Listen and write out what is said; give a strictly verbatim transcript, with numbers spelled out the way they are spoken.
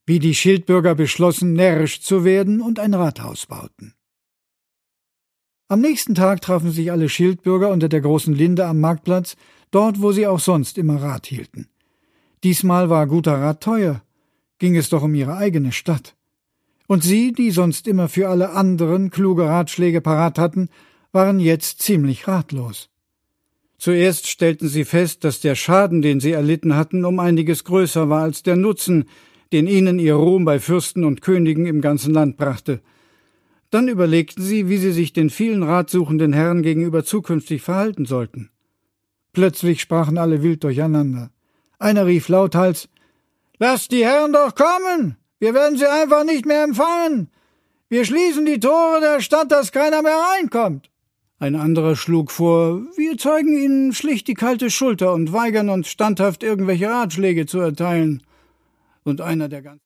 wie die Schildbürger beschlossen, närrisch zu werden und ein Rathaus bauten. Am nächsten Tag trafen sich alle Schildbürger unter der großen Linde am Marktplatz, dort, wo sie auch sonst immer Rat hielten. Diesmal war guter Rat teuer, ging es doch um ihre eigene Stadt. Und sie, die sonst immer für alle anderen kluge Ratschläge parat hatten, waren jetzt ziemlich ratlos. Zuerst stellten sie fest, dass der Schaden, den sie erlitten hatten, um einiges größer war als der Nutzen, den ihnen ihr Ruhm bei Fürsten und Königen im ganzen Land brachte. Dann überlegten sie, wie sie sich den vielen ratsuchenden Herren gegenüber zukünftig verhalten sollten. Plötzlich sprachen alle wild durcheinander. Einer rief lauthals: »Lasst die Herren doch kommen! Wir werden sie einfach nicht mehr empfangen! Wir schließen die Tore der Stadt, dass keiner mehr reinkommt!« Ein anderer schlug vor: »Wir zeigen ihnen schlicht die kalte Schulter und weigern uns standhaft, irgendwelche Ratschläge zu erteilen.« Und einer der ganz